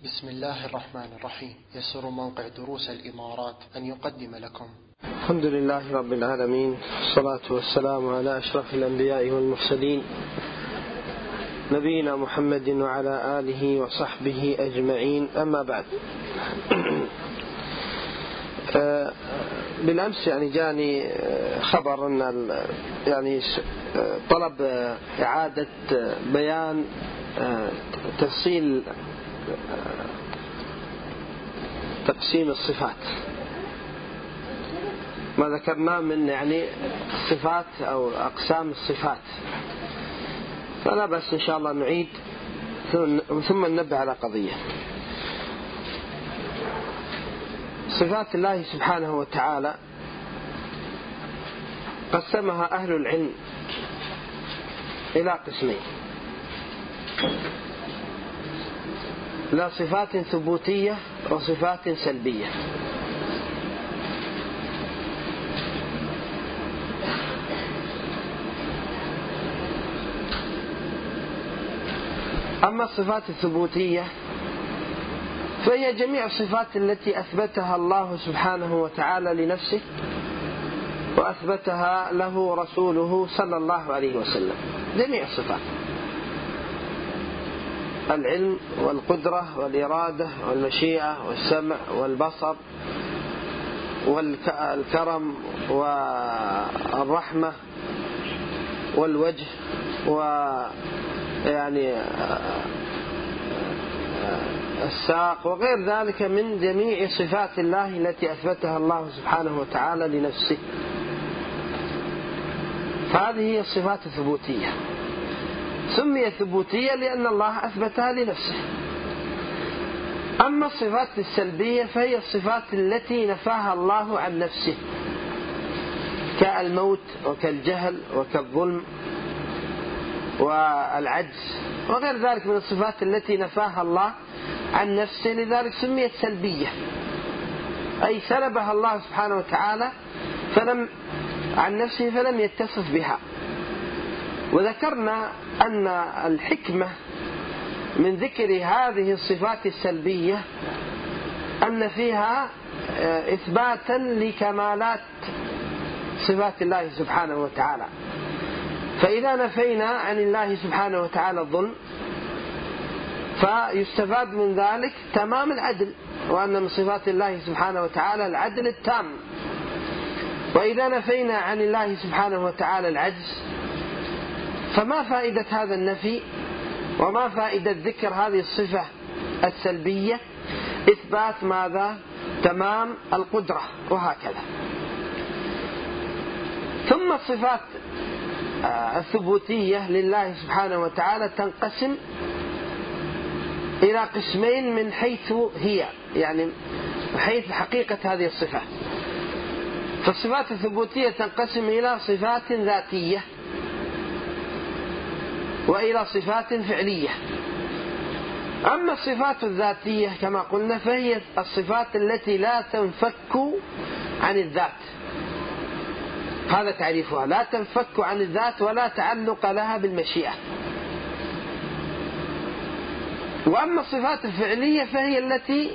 بسم الله الرحمن الرحيم. يسر موقع دروس الإمارات أن يقدم لكم الحمد لله رب العالمين، والصلاة والسلام على أشرف الأنبياء والمرسلين نبينا محمد وعلى آله وصحبه أجمعين، أما بعد. بالأمس جاني خبر أن طلب إعادة بيان تفصيل تقسيم الصفات، ما ذكرناه من الصفات أو أقسام الصفات، فلا بأس إن شاء الله نعيد ثم ننبه على قضية. صفات الله سبحانه وتعالى قسمها أهل العلم إلى قسمين: لا صفات ثبوتية وصفات سلبية. أما الصفات الثبوتية فهي جميع الصفات التي أثبتها الله سبحانه وتعالى لنفسه وأثبتها له رسوله صلى الله عليه وسلم. جميع الصفات: العلم والقدرة والإرادة والمشيئة والسمع والبصر والكرم والرحمة والوجه الساق وغير ذلك من جميع صفات الله التي أثبتها الله سبحانه وتعالى لنفسه. فهذه هي الصفات الثبوتية، سميت ثبوتية لأن الله أثبتها لنفسه. أما الصفات السلبية فهي الصفات التي نفاها الله عن نفسه، كالموت وكالجهل وكالظلم والعجز وغير ذلك من الصفات التي نفاها الله عن نفسه، لذلك سميت سلبية، أي سلبها الله سبحانه وتعالى عن نفسه فلم يتصف بها. وذكرنا أن الحكمة من ذكر هذه الصفات السلبية أن فيها إثباتا لكمالات صفات الله سبحانه وتعالى. فإذا نفينا عن الله سبحانه وتعالى الظلم فيستفاد من ذلك تمام العدل، وأن من صفات الله سبحانه وتعالى العدل التام. وإذا نفينا عن الله سبحانه وتعالى العجز فما فائدة هذا النفي وما فائدة ذكر هذه الصفة السلبية؟ إثبات ماذا؟ تمام القدرة، وهكذا. ثم الصفات الثبوتية لله سبحانه وتعالى تنقسم إلى قسمين من حيث هي، حيث حقيقة هذه الصفة. فالصفات الثبوتية تنقسم إلى صفات ذاتية وإلى صفات فعلية. أما الصفات الذاتية كما قلنا فهي الصفات التي لا تنفك عن الذات، هذا تعريفها: لا تنفك عن الذات ولا تعلق لها بالمشيئة. وأما الصفات الفعلية فهي التي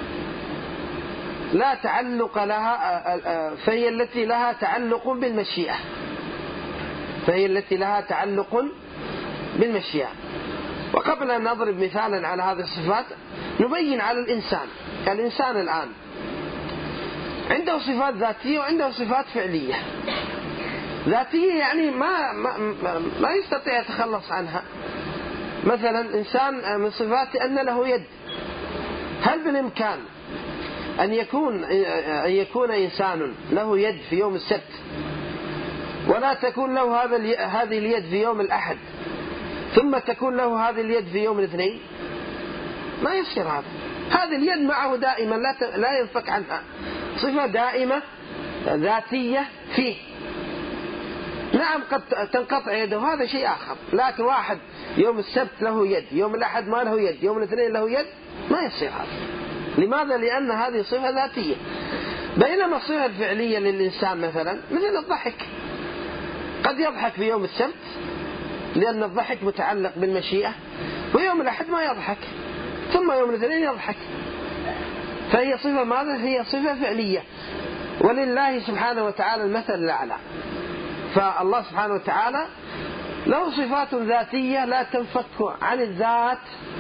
لا تعلق لها، فهي التي لها تعلق بالمشيئة، فهي التي لها تعلق بالمشيئة. وقبل أن نضرب مثالا على هذه الصفات نبين على الإنسان الآن عنده صفات ذاتية وعنده صفات فعلية. ذاتية ما يستطيع يتخلص عنها. مثلا إنسان من صفاته أن له يد، هل بالإمكان أن يكون إنسان له يد في يوم السبت ولا تكون له هذه اليد في يوم الأحد ثم تكون له هذه اليد في يوم الاثنين؟ ما يصير هذا. هذه اليد معه دائما لا ينفك عنها، صفة دائمة ذاتية فيه. نعم قد تنقطع يده، هذا شيء آخر، لكن واحد يوم السبت له يد، يوم الأحد ما له يد، يوم الاثنين له يد، ما يصير هذا. لماذا؟ لأن هذه صفة ذاتية. بينما الصفة الفعلية للإنسان مثل الضحك، قد يضحك في يوم السبت لأن الضحك متعلق بالمشيئة، ويوم الأحد ما يضحك. ثم يوم الاثنين يضحك. فهي صفة ماذا؟ هي صفة فعلية. ولله سبحانه وتعالى المثل الأعلى. فالله سبحانه وتعالى له صفات ذاتية لا تنفك عن الذات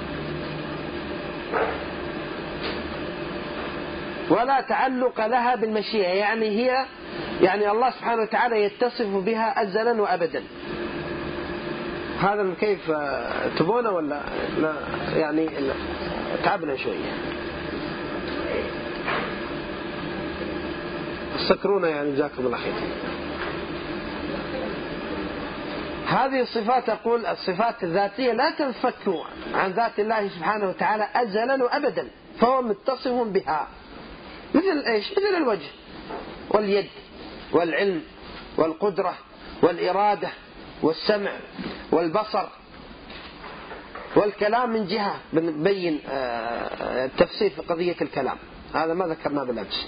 ولا تعلق لها بالمشيئة، يعني الله سبحانه وتعالى يتصف بها أزلا وأبدا. هذا من كيف تبونه ولا لا؟ يعني تعبنا شوية، سكرونا يعني جزاكم الله خير. هذه الصفات أقول الصفات الذاتية لا تنفك عن ذات الله سبحانه وتعالى أزلا وأبدا، فهو متصف بها. مثل إيش؟ مثل الوجه واليد والعلم والقدرة والإرادة والسمع والبصر والكلام من جهة بنبين التفسير في قضية الكلام، هذا ما ذكرناه بالأمس.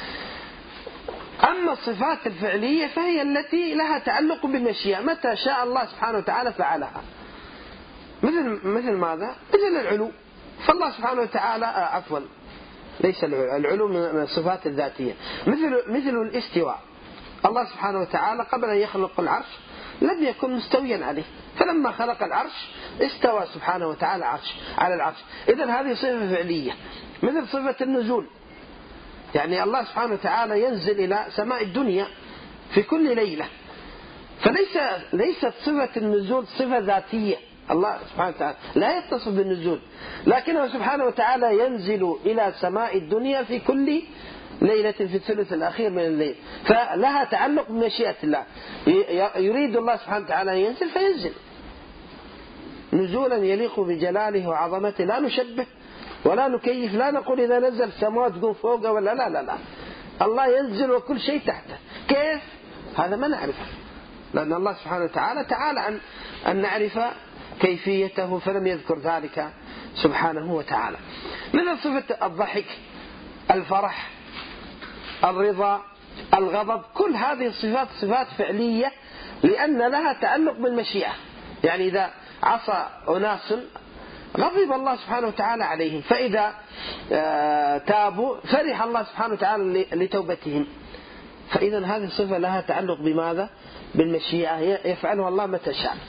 أما الصفات الفعلية فهي التي لها تعلق بالمشيئة، متى شاء الله سبحانه وتعالى فعلها. مثل ماذا؟ مثل العلو. فالله سبحانه وتعالى عفوا ليس العلو من الصفات الذاتية. مثل الاستواء. الله سبحانه وتعالى قبل أن يخلق العرش لم يكن مستويا عليه، فلما خلق العرش استوى سبحانه وتعالى على العرش. إذن هذه صفة فعلية. مثل صفة النزول، يعني الله سبحانه وتعالى ينزل إلى سماء الدنيا في كل ليلة، فليست صفة النزول صفة ذاتية. الله سبحانه وتعالى لا يتصف بالنزول، لكنه سبحانه وتعالى ينزل إلى سماء الدنيا في كل ليلة في الثلث الأخير من الليل، فلها تعلق بمشيئة الله. يريد الله سبحانه وتعالى أن ينزل فينزل نزولا يليق بجلاله وعظمته، لا نشبه ولا نكيف، لا نقول إذا نزل السماوات تقوم فوقه ولا لا. الله ينزل وكل شيء تحته. كيف؟ هذا ما نعرفه، لأن الله سبحانه وتعالى تعالى عن أن نعرف كيفيته، فلم يذكر ذلك سبحانه وتعالى. من صفة الضحك، الفرح، الرضا، الغضب، كل هذه الصفات صفات فعلية لأن لها تعلق بالمشيئة. يعني إذا عصى أناس غضب الله سبحانه وتعالى عليهم، فإذا تابوا فرح الله سبحانه وتعالى لتوبتهم. فإذا هذه الصفة لها تعلق بماذا؟ بالمشيئة، يفعلها الله متى شاء.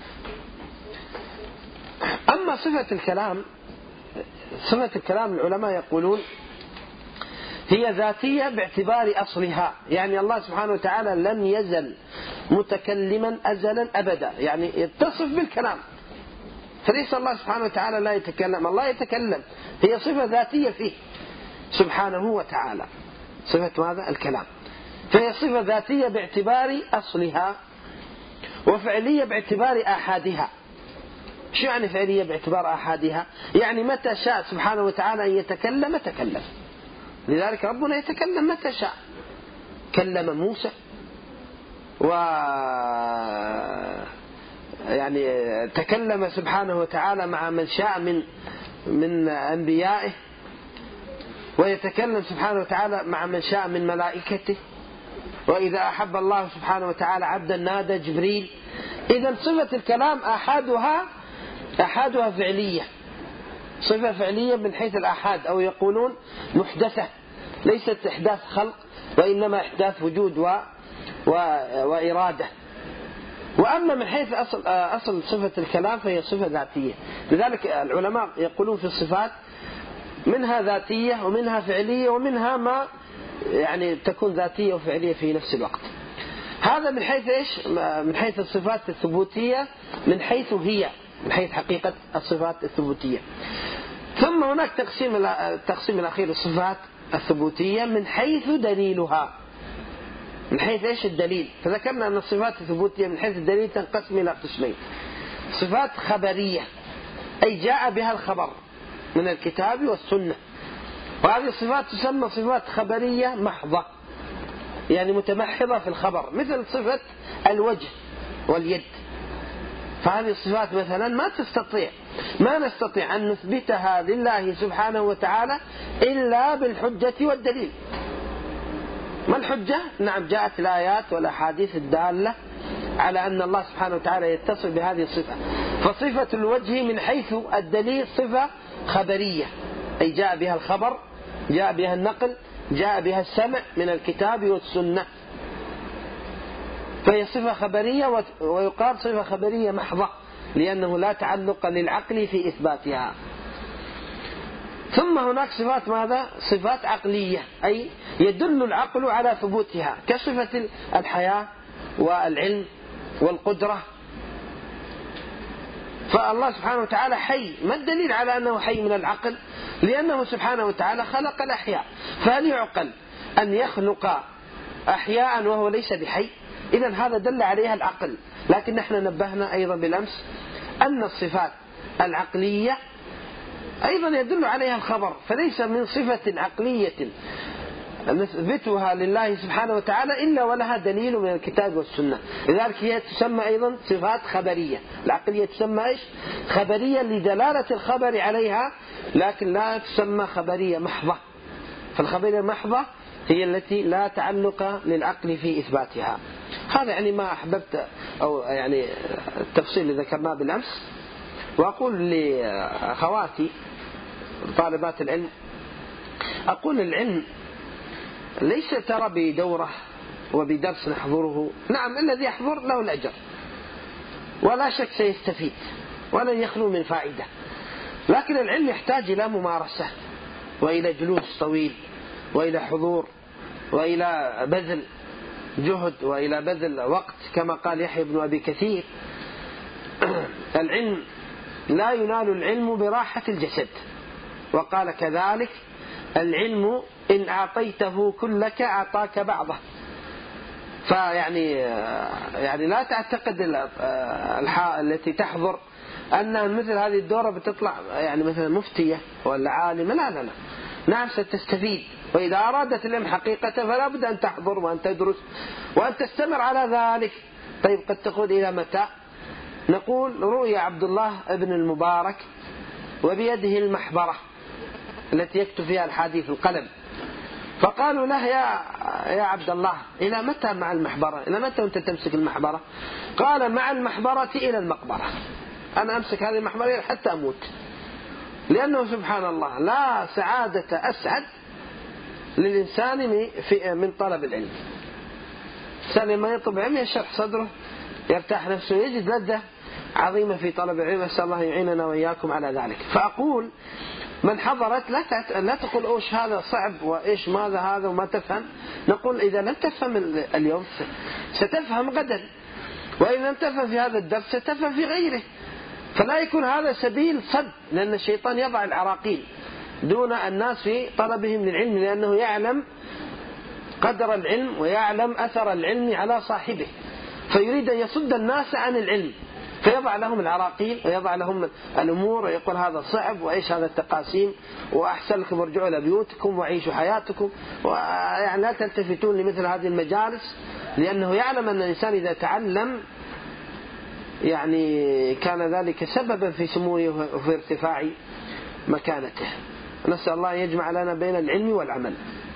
أما صفة الكلام العلماء يقولون هي ذاتية باعتبار أصلها، يعني الله سبحانه وتعالى لم يزل متكلما أزلا أبدا، يعني يتصف بالكلام، فليس الله سبحانه وتعالى لا يتكلم، الله يتكلم، هي صفة ذاتية فيه سبحانه وتعالى، صفة ماذا؟ الكلام. فهي صفة ذاتية باعتبار أصلها، وفعلية باعتبار آحادها. شو يعني فعلية باعتبار آحادها؟ يعني متى شاء سبحانه وتعالى أن يتكلم تكلم، لذلك ربنا يتكلم متى شاء. كلم موسى يعني تكلم سبحانه وتعالى مع من شاء من أنبيائه، ويتكلم سبحانه وتعالى مع من شاء من ملائكته، وإذا أحب الله سبحانه وتعالى عبدا نادى جبريل. إذا صفة الكلام أحادها فعلية، صفة فعلية من حيث الأحاد، أو يقولون محدثة، ليست إحداث خلق وإنما إحداث وجود وإرادة. وأما من حيث أصل صفة الكلام فهي صفة ذاتية. لذلك العلماء يقولون في الصفات منها ذاتية ومنها فعلية ومنها ما يعني تكون ذاتية وفعلية في نفس الوقت. هذا من حيث إيش؟ من حيث الصفات الثبوتية، من حيث هي، من حيث حقيقة الصفات الثبوتية. ثم هناك التقسيم الأخير للصفات الثبوتية من حيث دليلها، من حيث إيش الدليل. فذكرنا أن الصفات الثبوتية من حيث الدليل تنقسم إلى قسمين: صفات خبرية أي جاء بها الخبر من الكتاب والسنة، وهذه الصفات تسمى صفات خبرية محضة، يعني متمحضة في الخبر، مثل صفة الوجه واليد. فهذه الصفات مثلا ما نستطيع أن نثبتها لله سبحانه وتعالى إلا بالحجة والدليل. ما الحجة؟ نعم، جاءت الآيات والأحاديث الدالة على أن الله سبحانه وتعالى يتصل بهذه الصفة. فصفة الوجه من حيث الدليل صفة خبرية، أي جاء بها الخبر، جاء بها النقل، جاء بها السمع من الكتاب والسنة، فهي صفة خبرية، ويقال صفة خبرية محضة لأنه لا تعلق للعقل في إثباتها. ثم هناك صفات ماذا؟ صفات عقلية، أي يدل العقل على ثبوتها، كصفة الحياة والعلم والقدرة. فالله سبحانه وتعالى حي، ما الدليل على أنه حي من العقل؟ لأنه سبحانه وتعالى خلق الأحياء، فهل يعقل أن يخلق أحياء وهو ليس بحي؟ إذن هذا دل عليها العقل. لكن نحن نبهنا أيضا بالأمس أن الصفات العقلية أيضا يدل عليها الخبر، فليس من صفة عقلية نثبتها لله سبحانه وتعالى إلا ولها دليل من الكتاب والسنة. لذلك هي تسمى أيضا صفات خبرية. العقلية تسمى إيش؟ خبرية لدلالة الخبر عليها، لكن لا تسمى خبرية محضة. فالخبرية المحضة هي التي لا تعلق للعقل في إثباتها. هذا يعني ما أحببت، أو يعني التفصيل اللي ذكرناه بالأمس. وأقول لأخواتي طالبات العلم، أقول العلم ليس ترى بدورة وبدرس نحضره، نعم الذي يحضر له الأجر ولا شك سيستفيد ولن يخلو من فائدة، لكن العلم يحتاج إلى ممارسة وإلى جلوس طويل وإلى حضور وإلى بذل جهد وإلى بذل وقت، كما قال يحيى بن أبي كثير: العلم لا ينال العلم براحة الجسد. وقال كذلك: العلم إن أعطيته كلك أعطاك بعضه. فيعني لا تعتقد التي تحضر أنها مثل هذه الدورة بتطلع يعني مثلا مفتية ولا عالمة، لا لا لا، نعم ستستفيد. وإذا أرادت العلم حقيقة فلا بد أن تحضر وأن تدرس وأن تستمر على ذلك. طيب قد تقول إلى متى؟ نقول: رؤيا عبد الله ابن المبارك وبيده المحبرة التي يكتب فيها الحديث القلم، فقالوا له: يا عبد الله، إلى متى مع المحبرة؟ إلى متى أنت تمسك المحبرة؟ قال: مع المحبرة إلى المقبرة، أنا أمسك هذه المحبرة حتى أموت. لأنه سبحان الله لا سعادة أسعد للإنسان من طلب العلم. الإنسان لما يطلب العلم يشرح صدره، يرتاح نفسه، يجد لذة عظيمة في طلب العلم. أسأل الله يعيننا وإياكم على ذلك. فأقول: من حضرت لا تقول أوش هذا صعب وإيش ماذا هذا وما تفهم. نقول: إذا لم تفهم اليوم ستفهم غدا، وإن لم تفهم في هذا الدرس ستفهم في غيره. فلا يكون هذا سبيل صد، لأن الشيطان يضع العراقيل دون الناس في طلبهم للعلم، لأنه يعلم قدر العلم ويعلم أثر العلم على صاحبه، فيريد أن يصد الناس عن العلم، فيضع لهم العراقيل ويضع لهم الأمور ويقول هذا صعب وإيش هذا التقاسيم، وأحسن لكم ارجعوا إلى بيوتكم وعيشوا حياتكم، ويعني لا تلتفتون لمثل هذه المجالس، لأنه يعلم أن الإنسان إذا تعلم يعني كان ذلك سببا في سموه وفي ارتفاع مكانته. نسأل الله يجمع لنا بين العلم والعمل.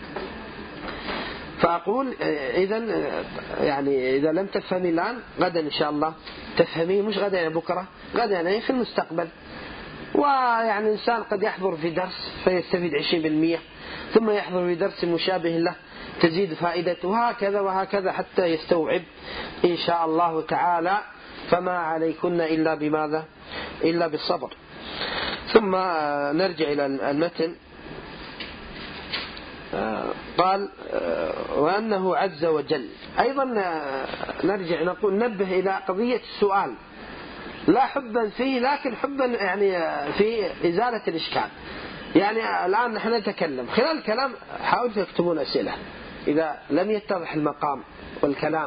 فأقول إذن يعني إذا لم تفهمي الآن غدا إن شاء الله تفهمي، مش غدا يعني بكرة، غدا يعني في المستقبل. ويعني الإنسان قد يحضر في درس فيستفيد 20%، ثم يحضر في درس مشابه له تزيد فائدته، وهكذا وهكذا حتى يستوعب إن شاء الله تعالى. فما عليكن إلا بماذا؟ إلا بالصبر. ثم نرجع إلى المتن. قال: وأنه عز وجل. أيضا نرجع نقول نبه إلى قضية السؤال، لا حبا فيه لكن حبا يعني في إزالة الإشكال. يعني الآن نحن نتكلم، خلال الكلام حاولوا تكتبون أسئلة إذا لم يتضح المقام والكلام،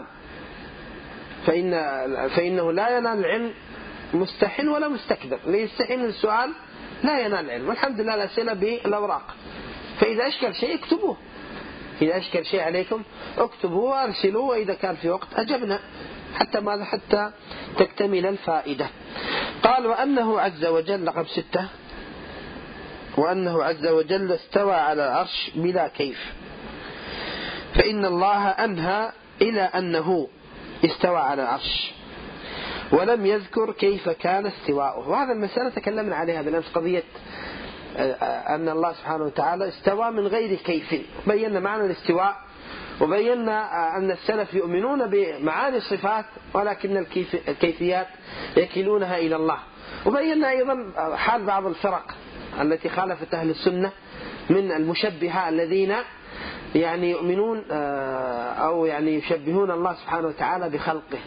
فإنه لا ينال العلم مستحن ولا مستكبر. ليستحن السؤال لا ينال العلم. والحمد لله الأسئلة بالأوراق، فإذا أشكل شيء اكتبوه، إذا أشكل شيء عليكم اكتبوه وارسلوه، وإذا كان في وقت أجبنا حتى تكتمل الفائدة. قال: وأنه عز وجل، رقم 6، وأنه عز وجل استوى على العرش بلا كيف، فإن الله أنهى إلى أنه استوى على العرش ولم يذكر كيف كان استواؤه. وهذا المسألة تكلمنا عليها بالأمس، قضية أن الله سبحانه وتعالى استوى من غير كيف. بينا معنى الاستواء، وبينا أن السلف يؤمنون بمعاني الصفات ولكن الكيفيات يكلونها إلى الله. وبينا أيضا حال بعض الفرق التي خالفت أهل السنة من المشبهة الذين يعني يؤمنون أو يعني يشبهون الله سبحانه وتعالى بخلقه،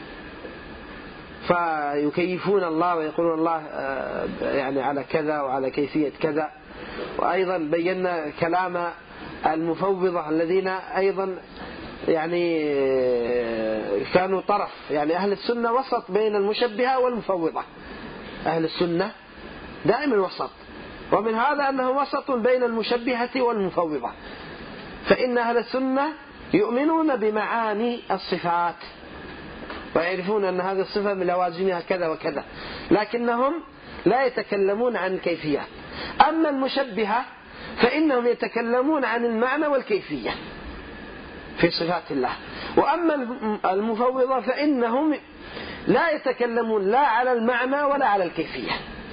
فيكيفون الله ويقولون الله يعني على كذا وعلى كيفية كذا. وأيضا بينا كلام المفوضة الذين أيضا يعني كانوا طرف، يعني أهل السنة وسط بين المشبهة والمفوضة. أهل السنة دائما وسط، ومن هذا أنه وسط بين المشبهة والمفوضة. فإن أهل السنة يؤمنون بمعاني الصفات ويعرفون أن هذه الصفة من لوازمها كذا وكذا، لكنهم لا يتكلمون عن الكيفية. أما المشبهة فإنهم يتكلمون عن المعنى والكيفية في صفات الله. وأما المفوضة فإنهم لا يتكلمون لا على المعنى ولا على الكيفية.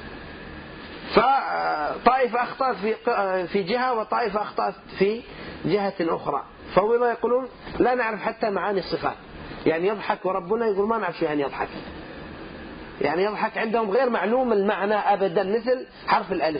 فطائفة أخطأت في جهة وطائفة أخطأت في جهة أخرى. فوضة يقولون لا نعرف حتى معاني الصفات، يعني يضحك وربنا يقول ما نعرف شيء يعني يضحك، يعني يضحك عندهم غير معلوم المعنى أبدا، مثل حرف الألف.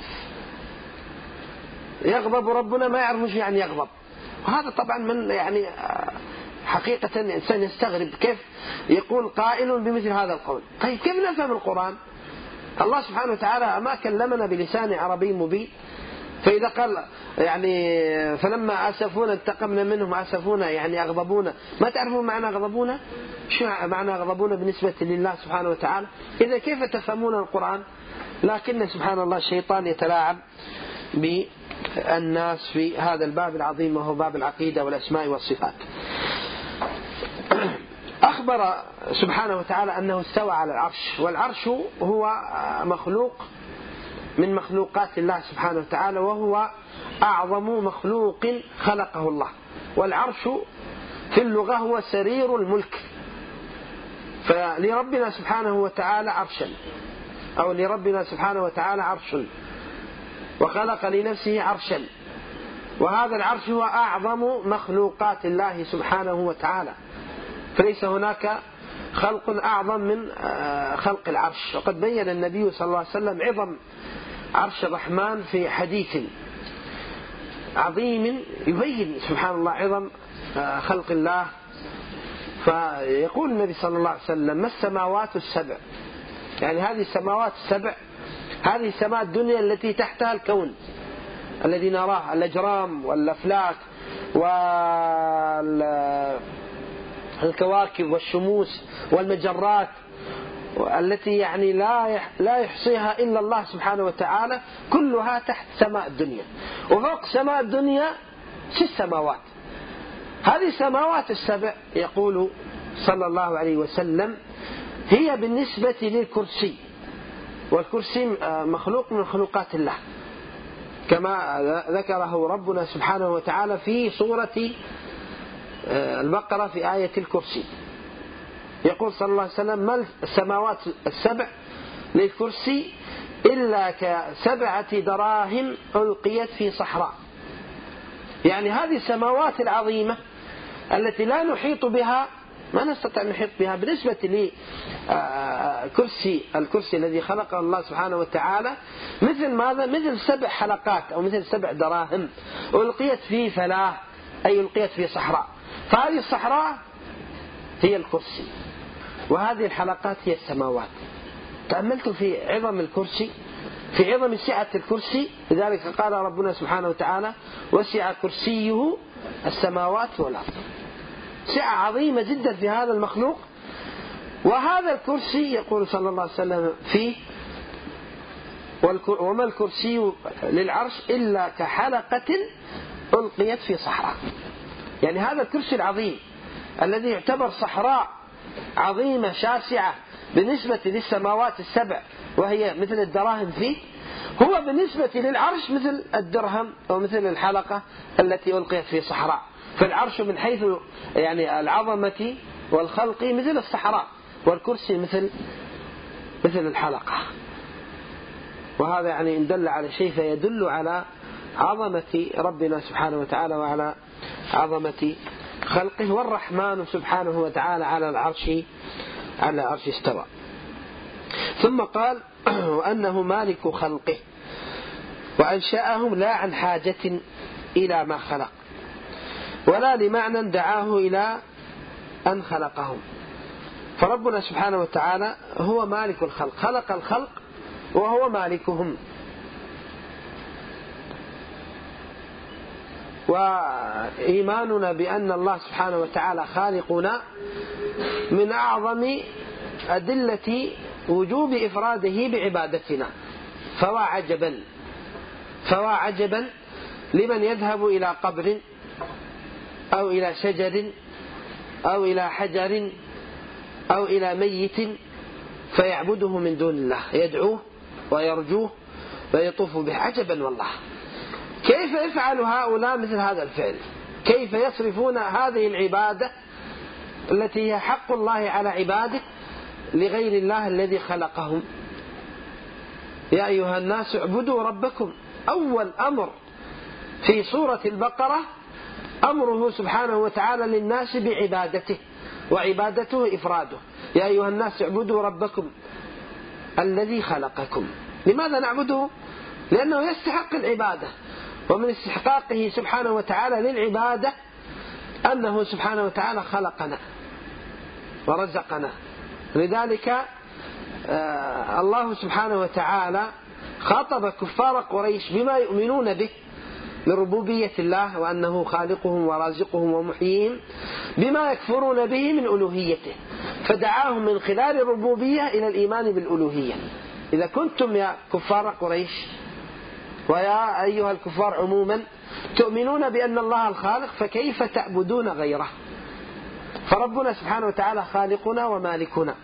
يغضب ربنا ما يعرف شيء يعني يغضب. وهذا طبعا من يعني حقيقة الإنسان يستغرب كيف يقول قائل بمثل هذا القول. طيب كيف نفهم القرآن؟ الله سبحانه وتعالى ما كلمنا بلسان عربي مبين، فإذا قال يعني فلما أسفونا انتقمنا منهم، أسفونا يعني أغضبونا، ما تعرفون معنى أغضبونا؟ شو معنى أغضبونا بالنسبة لله سبحانه وتعالى؟ إذا كيف تفهمون القرآن؟ لكن سبحان الله الشيطان يتلاعب بالناس في هذا الباب العظيم وهو باب العقيدة والأسماء والصفات. أخبر سبحانه وتعالى أنه استوى على العرش، والعرش هو مخلوق من مخلوقات الله سبحانه وتعالى، وهو أعظم مخلوق خلقه الله. والعرش في اللغة هو سرير الملك، فلربنا سبحانه وتعالى عرشا، أو لربنا سبحانه وتعالى عرش، وخلق لنفسه عرشا، وهذا العرش هو أعظم مخلوقات الله سبحانه وتعالى، فليس هناك خلق أعظم من خلق العرش. وقد بين النبي صلى الله عليه وسلم عظم عرش الرحمن في حديث عظيم يبين سبحان الله عظم خلق الله. فيقول النبي صلى الله عليه وسلم ما السماوات السبع، يعني هذه السماوات السبع، هذه السماء الدنيا التي تحتها الكون الذي نراه، الأجرام والأفلاك والكواكب والشموس والمجرات التي يعني لا يحصيها إلا الله سبحانه وتعالى، كلها تحت سماء الدنيا. وفوق سماء الدنيا 6 سماوات. هذه السماوات السبع يقول صلى الله عليه وسلم هي بالنسبة للكرسي، والكرسي مخلوق من مخلوقات الله كما ذكره ربنا سبحانه وتعالى في سورة البقرة في آية الكرسي. يقول صلى الله عليه وسلم ما السماوات السبع للكرسي إلا ك7 دراهم ألقيت في صحراء. يعني هذه السماوات العظيمة التي لا نحيط بها، ما نستطيع أن نحيط بها بالنسبة الكرسي الذي خلقه الله سبحانه وتعالى، مثل ماذا؟ مثل 7 حلقات أو مثل 7 دراهم ألقيت في فلاة، أي ألقيت في صحراء. فهذه الصحراء هي الكرسي، وهذه الحلقات هي السماوات. تأملت في عظم الكرسي، في عظم سعة الكرسي، لذلك قال ربنا سبحانه وتعالى وسع كرسيه السماوات والأرض. سعة عظيمة جدا في هذا المخلوق. وهذا الكرسي يقول صلى الله عليه وسلم فيه وما الكرسي للعرش إلا كحلقة ألقيت في صحراء. يعني هذا الكرسي العظيم الذي يعتبر صحراء عظيمة شاسعة بالنسبة للسماوات السبع وهي مثل الدراهم فيه، هو بالنسبة للعرش مثل الدرهم أو مثل الحلقة التي ألقيت في صحراء. فالعرش من حيث يعني العظمة والخلق مثل الصحراء، والكرسي مثل الحلقة. وهذا يعني إن دل على شيء فيدل على عظمة ربنا سبحانه وتعالى وعلى عظمة خلقه. والرحمن سبحانه وتعالى على العرش استوى. ثم قال وأنه مالك خلقه وأنشأهم لا عن حاجة إلى ما خلق ولا لمعنى دعاه إلى أن خلقهم. فربنا سبحانه وتعالى هو مالك الخلق، خلق الخلق وهو مالكهم. وإيماننا بأن الله سبحانه وتعالى خالقنا من أعظم أدلة وجوب إفراده بعبادتنا. فوا عجبا لمن يذهب إلى قبر أو إلى شجر أو إلى حجر أو إلى ميت فيعبده من دون الله، يدعوه ويرجوه ويطوف به. عجبا والله، كيف يفعل هؤلاء مثل هذا الفعل؟ كيف يصرفون هذه العبادة التي هي حق الله على عباده لغير الله الذي خلقهم؟ يا أيها الناس اعبدوا ربكم. أول أمر في سورة البقرة أمره سبحانه وتعالى للناس بعبادته، وعبادته إفراده. يا أيها الناس اعبدوا ربكم الذي خلقكم. لماذا نعبده؟ لأنه يستحق العبادة، ومن استحقاقه سبحانه وتعالى للعبادة أنه سبحانه وتعالى خلقنا ورزقنا. لذلك الله سبحانه وتعالى خاطب كفار قريش بما يؤمنون به من ربوبية الله وأنه خالقهم ورازقهم ومحييهم، بما يكفرون به من ألوهيته، فدعاهم من خلال الربوبية إلى الإيمان بالألوهية. إذا كنتم يا كفار قريش ويا أيها الكفار عموما تؤمنون بأن الله الخالق، فكيف تعبدون غيره؟ فربنا سبحانه وتعالى خالقنا ومالكنا،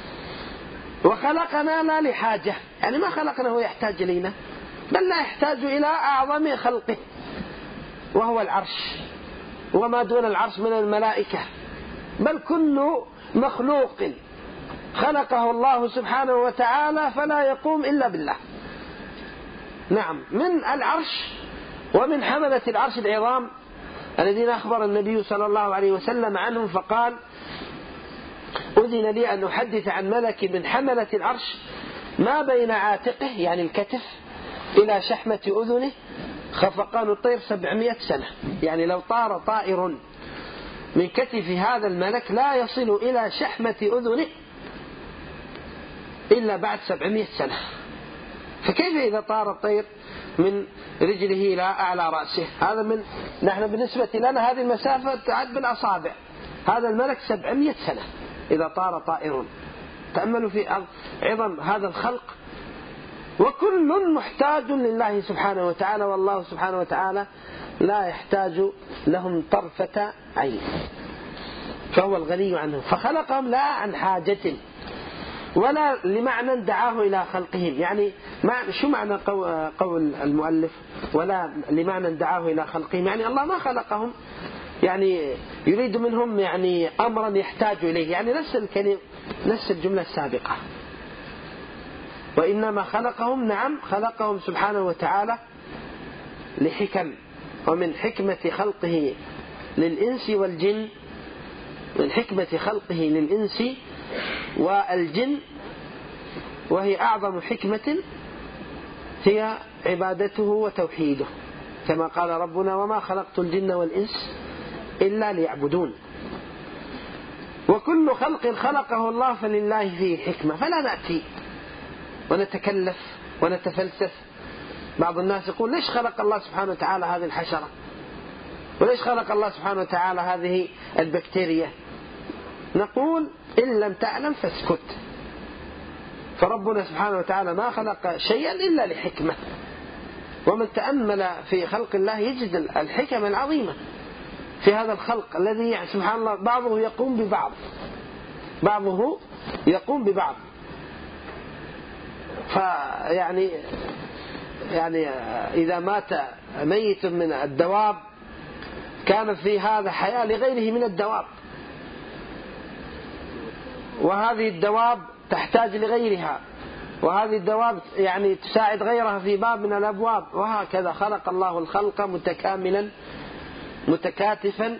وخلقنا لا لحاجة، يعني ما خلقنا هو يحتاج إلينا، بل لا يحتاج إلى أعظم خلقه وهو العرش وما دون العرش من الملائكة، بل كل مخلوق خلقه الله سبحانه وتعالى فلا يقوم إلا بالله. نعم، من العرش ومن حملة العرش العظام الذين أخبر النبي صلى الله عليه وسلم عنهم فقال أذن لي أن أحدث عن ملك من حملة العرش ما بين عاتقه يعني الكتف إلى شحمة أذنه خفقان الطير 700 سنة. يعني لو طار طائر من كتف هذا الملك لا يصل إلى شحمة أذنه إلا بعد 700 سنة. فكيف إذا طار الطير من رجله إلى أعلى رأسه؟ هذا نحن بالنسبة لنا هذه المسافة تعد بالأصابع، هذا الملك 700 سنة إذا طار طائر. تأملوا في عظم هذا الخلق، وكل محتاج لله سبحانه وتعالى، والله سبحانه وتعالى لا يحتاج لهم طرفة عين، فهو الغني عنهم. فخلقهم لا عن حاجة ولا لمعنى دعاه إلى خلقهم. يعني شو معنى قول المؤلف ولا لمعنى دعاه إلى خلقهم؟ يعني الله ما خلقهم يعني يريد منهم يعني أمرا يحتاج إليه، يعني نفس الجملة السابقة. وإنما خلقهم، نعم خلقهم سبحانه وتعالى لحكم، ومن حكمة خلقه للإنس والجن، من حكمة خلقه للإنس والجن، وهي أعظم حكمة هي عبادته وتوحيده، كما قال ربنا وما خلقت الجن والإنس إلا ليعبدون. وكل خلق خلقه الله فلله فيه حكمة، فلا نأتي ونتكلف ونتفلسف. بعض الناس يقول ليش خلق الله سبحانه وتعالى هذه الحشرة، وليش خلق الله سبحانه وتعالى هذه البكتيريا؟ نقول إن لم تعلم فاسكت. فربنا سبحانه وتعالى ما خلق شيئا إلا لحكمة، ومن تأمل في خلق الله يجد الحكم العظيمة في هذا الخلق الذي سبحان الله بعضه يقوم ببعض. فيعني إذا مات ميت من الدواب كان في هذا حياة لغيره من الدواب، وهذه الدواب تحتاج لغيرها، وهذه الدواب يعني تساعد غيرها في باب من الأبواب، وهكذا خلق الله الخلق متكاملا متكاتفا،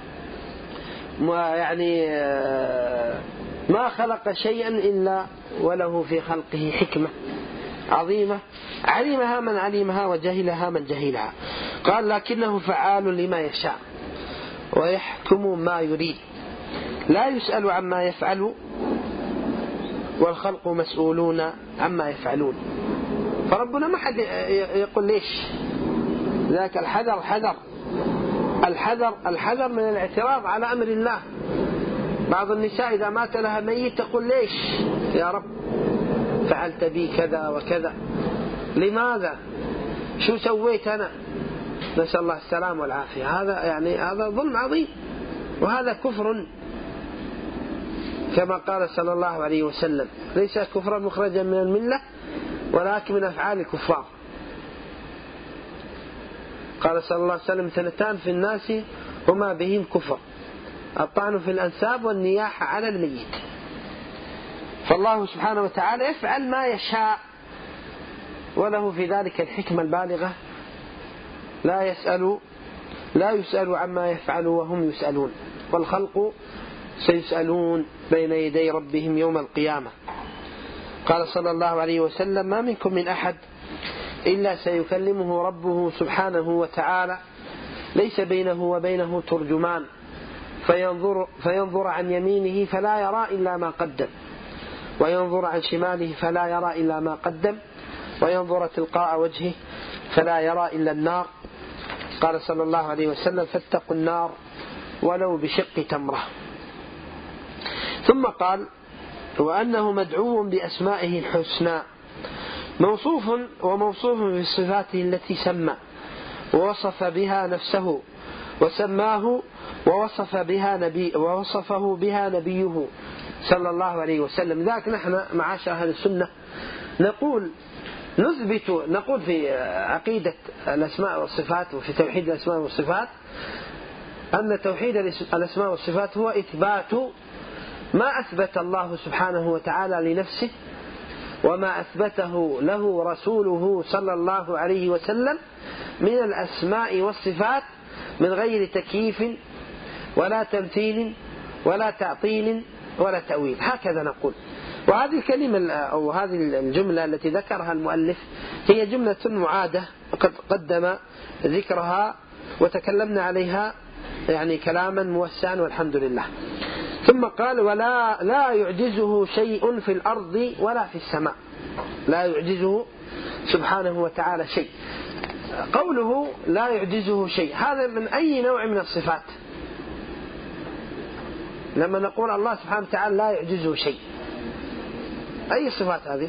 يعني ما خلق شيئا إلا وله في خلقه حكمة عظيمة علمها من علمها وجهلها من جهلها. قال لكنه فعال لما يشاء ويحكم ما يريد، لا يسأل عما يفعل والخلق مسؤولون عما يفعلون. فربنا ما حد يقول ليش، ذاك الحذر من الاعتراض على أمر الله. بعض النساء إذا مات لها ميت تقول ليش يا رب فعلت بي كذا وكذا، لماذا، شو سويت أنا، نسأل الله السلام والعافية. هذا ظلم عظيم، وهذا كفر كما قال صلى الله عليه وسلم: ليس كفرا مخرجا من الملة ولكن من أفعال الكفار. قال صلى الله عليه وسلم: 2 في الناس هما بهم كفر: الطعن في الأنساب والنياحة على الميت. فالله سبحانه وتعالى يفعل ما يشاء وله في ذلك الحكمة البالغة، لا يسأل عما يفعل وهم يسألون، والخلق سيسألون بين يدي ربهم يوم القيامة. قال صلى الله عليه وسلم: ما منكم من أحد إلا سيكلمه ربه سبحانه وتعالى، ليس بينه وبينه ترجمان، فينظر عن يمينه فلا يرى إلا ما قدم، وينظر عن شماله فلا يرى إلا ما قدم، وينظر تلقاء وجهه فلا يرى إلا النار. قال صلى الله عليه وسلم: فاتقوا النار ولو بشق تمرة. ثم قال: وأنه مدعو بأسمائه الحسنى، موصوف وموصوف بصفاته التي سمى ووصف بها نفسه وسماه ووصفه بها نبيه صلى الله عليه وسلم. ذاك نحن معاشر أهل السنة نقول في عقيدة الأسماء والصفات وفي توحيد الأسماء والصفات أن توحيد الأسماء والصفات هو إثبات ما أثبت الله سبحانه وتعالى لنفسه وما أثبته له رسوله صلى الله عليه وسلم من الأسماء والصفات من غير تكييف ولا تمثيل ولا تعطيل ولا تأويل. هكذا نقول. وهذه الكلمة أو هذه الجملة التي ذكرها المؤلف هي جملة معادة قد قدم ذكرها وتكلمنا عليها يعني كلاما موسعا والحمد لله. ثم قال: لا يعجزه شيء في الأرض ولا في السماء. لا يعجزه سبحانه وتعالى شيء. قوله لا يعجزه شيء هذا من أي نوع من الصفات؟ لما نقول الله سبحانه وتعالى لا يعجزه شيء، أي صفات هذه؟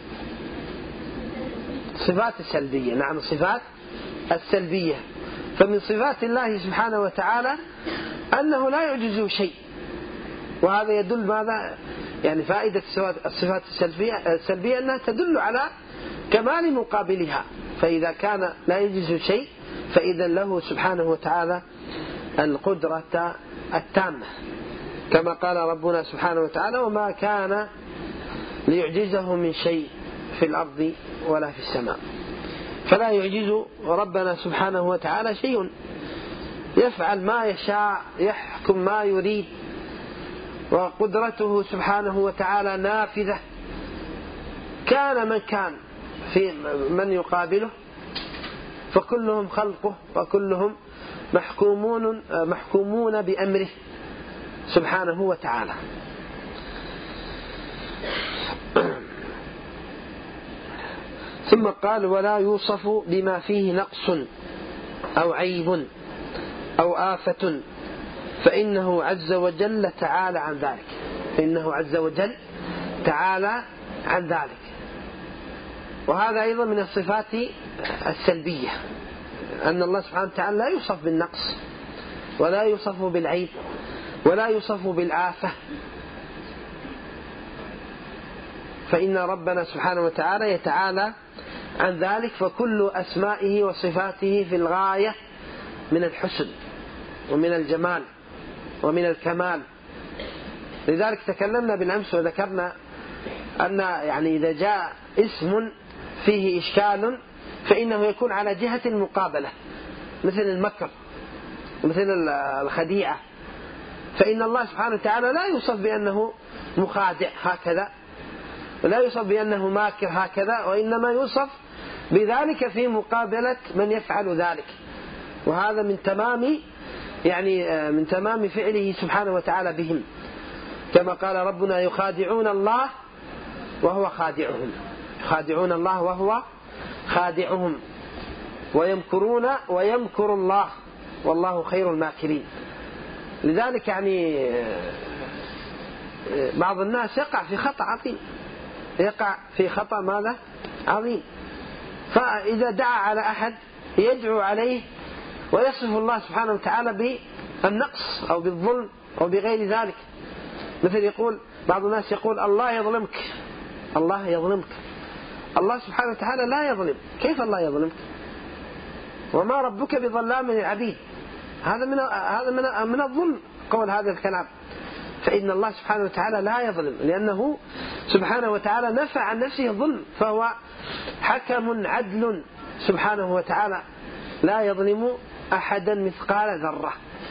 صفات السلبية. نعم، صفات السلبية. فمن صفات الله سبحانه وتعالى أنه لا يعجزه شيء، وهذا يدل ماذا؟ يعني فائدة الصفات السلبية أنها تدل على كمال مقابلها. فإذا كان لا يعجزه شيء فإذا له سبحانه وتعالى القدرة التامة، كما قال ربنا سبحانه وتعالى: وما كان ليعجزه من شيء في الأرض ولا في السماء. فلا يعجز ربنا سبحانه وتعالى شيء، يفعل ما يشاء، يحكم ما يريد، وقدرته سبحانه وتعالى نافذة. كان من كان في من يقابله فكلهم خلقه وكلهم محكومون بأمره سبحانه وتعالى. ثم قال: ولا يوصف بما فيه نقص أو عيب أو آفة فإنه عز وجل تعالى عن ذلك. فإنه عز وجل تعالى عن ذلك. وهذا أيضا من الصفات السلبية، أن الله سبحانه وتعالى لا يوصف بالنقص ولا يوصف بالعيب ولا يوصف بالآفة، فإن ربنا سبحانه وتعالى يتعالى عن ذلك. فكل أسمائه وصفاته في الغاية من الحسن ومن الجمال ومن الكمال. لذلك تكلمنا بالأمس وذكرنا أن يعني إذا جاء اسم فيه إشكال فإنه يكون على جهة المقابلة، مثل المكر مثل الخديعة، فإن الله سبحانه وتعالى لا يوصف بأنه مخادع هكذا، ولا يوصف بأنه ماكر هكذا، وإنما يوصف بذلك في مقابلة من يفعل ذلك. وهذا من تمام فعله سبحانه وتعالى بهم، كما قال ربنا: يخادعون الله وهو خادعهم، يخادعون الله وهو خادعهم، ويمكرون ويمكر الله والله خير الماكرين. لذلك يعني بعض الناس يقع في خطأ عظيم، يقع في خطأ ماذا؟ عظيم. فإذا دعا على أحد يدعو عليه ويصف الله سبحانه وتعالى بالنقص أو بالظلم أو بغير ذلك، مثل يقول بعض الناس يقول: الله يظلمك، الله يظلمك. الله سبحانه وتعالى لا يظلم. كيف الله يظلمك؟ وما ربك بظلام للعبيد. هذا من الظلم قول هذا الكلام. فإن الله سبحانه وتعالى لا يظلم، لأنه سبحانه وتعالى نفى عن نفسه الظلم، فهو حكم عدل سبحانه وتعالى لا يظلم أحدا مثقال ذرة.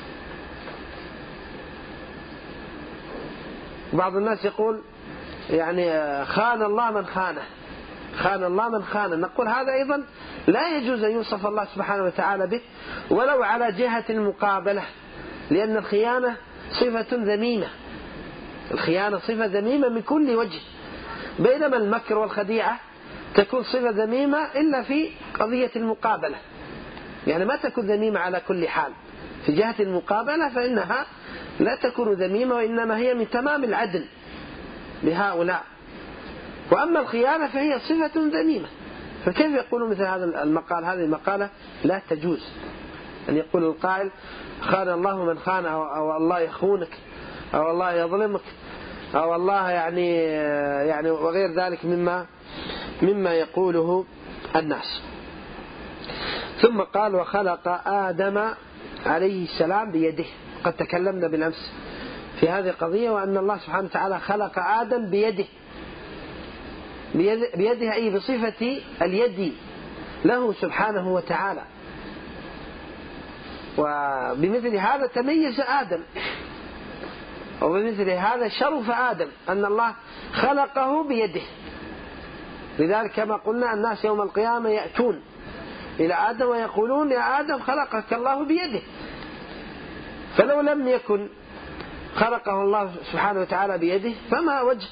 بعض الناس يقول يعني خان الله من خانه، خان الله من خانه. نقول هذا أيضا لا يجوز أن يوصف الله سبحانه وتعالى به ولو على جهة المقابلة، لأن الخيانة صفة ذميمة، الخيانة صفة ذميمة من كل وجه، بينما المكر والخديعة تكون صفة ذميمة إلا في قضية المقابلة، يعني ما تكون ذميمة على كل حال. في جهة المقابلة فإنها لا تكون ذميمة، وإنما هي من تمام العدل بهؤلاء. وأما الخيانة فهي صفة ذميمة. فكيف يقولون مثل هذا المقال؟ هذه المقالة لا تجوز أن يقول القائل: خان الله من خان، أو الله يخونك، أو الله يظلمك، أو الله يعني وغير ذلك مما يقوله الناس. ثم قال: وخلق آدم عليه السلام بيده. قد تكلمنا بالأمس في هذه القضية، وأن الله سبحانه وتعالى خلق آدم بيده، بيده أي بصفة اليد له سبحانه وتعالى. وبمثل هذا تميز آدم، وبمثل هذا شرف آدم أن الله خلقه بيده. لذلك كما قلنا الناس يوم القيامة يأتون إلى آدم ويقولون: يا آدم خلقك الله بيده. فلو لم يكن خلقه الله سبحانه وتعالى بيده فما وجه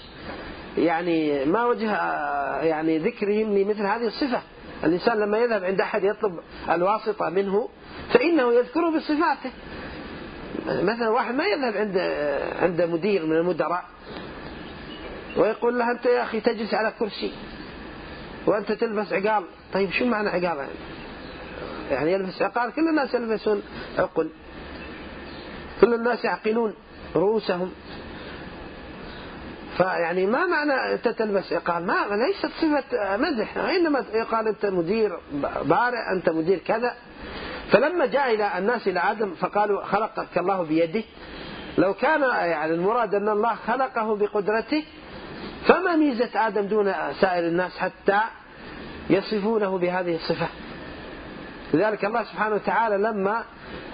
ذكرهم لمثل هذه الصفة. الإنسان لما يذهب عند أحد يطلب الواسطة منه فإنه يذكره بصفاته. مثلا واحد ما يذهب عند مدير من المدراء ويقول له: أنت يا أخي تجلس على كرسي وأنت تلبس عقال. طيب شو معنى عقال؟ يعني يلبس عقال؟ كل الناس يلبسون عقل، كل الناس يعقلون رؤوسهم. فيعني ما معنى أنت تلبس عقال؟ ما ليست صفة مدح، إنما يقال أنت مدير بارع، أنت مدير كذا. فلما جاء إلى الناس إلى آدم فقالوا: خلقك الله بيده، لو كان يعني المراد أن الله خلقه بقدرته فما ميزة آدم دون سائر الناس حتى يصفونه بهذه الصفة. لذلك الله سبحانه وتعالى لما